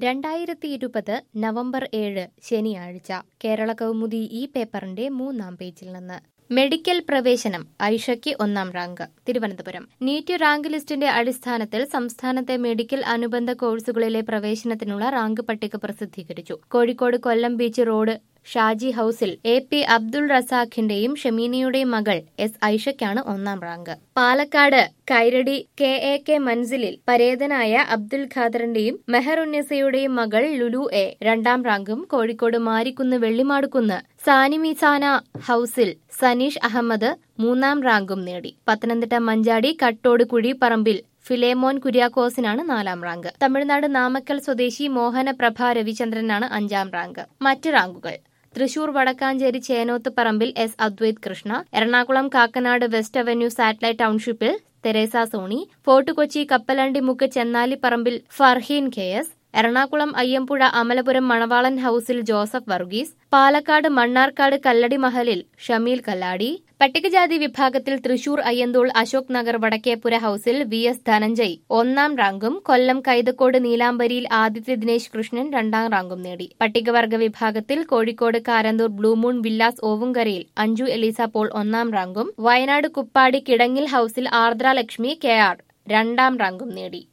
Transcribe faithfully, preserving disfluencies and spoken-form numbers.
രണ്ടായിരത്തി ഇരുപത് നവംബർ ഏഴ് ശനിയാഴ്ച കേരള കൗമുദി ഈ പേപ്പറിന്റെ മൂന്നാം പേജിൽ നിന്ന് മെഡിക്കൽ പ്രവേശനം ഐഷയ്ക്ക് ഒന്നാം റാങ്ക്. തിരുവനന്തപുരം നീറ്റ് റാങ്ക് ലിസ്റ്റിന്റെ അടിസ്ഥാനത്തിൽ സംസ്ഥാനത്തെ മെഡിക്കൽ അനുബന്ധ കോഴ്സുകളിലെ പ്രവേശനത്തിനുള്ള റാങ്ക് പട്ടിക പ്രസിദ്ധീകരിച്ചു. കോഴിക്കോട് കൊല്ലം ബീച്ച് റോഡ് ഷാജി ഹൌസിൽ എ പി അബ്ദുൾ റസാഖിന്റെയും ഷമീനയുടെയും മകൾ എസ് ഐഷയ്ക്കാണ് ഒന്നാം rank. Palakkad Kairadi K A K മൻസിലിൽ പരേതനായ അബ്ദുൽ ഖാദറിന്റെയും മെഹറുന്നസയുടെയും മകൾ ലുലു എ രണ്ടാം റാങ്കും കോഴിക്കോട് മാരിക്കുന്ന് വെള്ളിമാടുകുന്ന് സാനിമിസാന ഹൌസിൽ സനീഷ് അഹമ്മദ് മൂന്നാം റാങ്കും നേടി. പത്തനംതിട്ട മഞ്ചാടി കട്ടോട് കുഴിപ്പറമ്പിൽ ഫിലേമോൻ കുര്യാക്കോസിനാണ് നാലാം റാങ്ക്. തമിഴ്നാട് നാമക്കൽ സ്വദേശി മോഹന പ്രഭ രവിചന്ദ്രനാണ് അഞ്ചാം റാങ്ക്. മറ്റ് റാങ്കുകൾ: Thrissur Vadakkanchery Chenoth Parambil S Adwaith Krishna, Ernakulam Kakkanad west avenue satellite ടൗൺഷിപ്പിൽ Teresa Sony, fort Kochi Kappalandimukku Chennalipparambil Farheen K S, Ernakulam Ayyampuzha Amalapuram Manavalan ഹൌസിൽ ജോസഫ് വർഗീസ്, പാലക്കാട് മണ്ണാർക്കാട് കല്ലടി മഹലിൽ ഷമീൽ കല്ലാടി. പട്ടികജാതി വിഭാഗത്തിൽ തൃശൂർ അയ്യന്തോൾ അശോക് നഗർ വടക്കേപ്പുര ഹൌസിൽ വി എസ് ധനഞ്ജയ് ഒന്നാം റാങ്കും കൊല്ലം കൈതക്കോട് നീലാംബരിയിൽ ആദിത്യ ദിനേശ് കൃഷ്ണൻ രണ്ടാം റാങ്കും നേടി. പട്ടികവർഗ വിഭാഗത്തിൽ കോഴിക്കോട് കാരന്തൂർ ബ്ലൂമൂൺ വില്ലാസ് ഓവുങ്കരയിൽ അഞ്ജു എലീസ പോൾ ഒന്നാം റാങ്കും വയനാട് കുപ്പാടി കിടങ്ങിൽ ഹൌസിൽ ആർദ്ര ലക്ഷ്മി കെ ആർ രണ്ടാം റാങ്കും നേടി.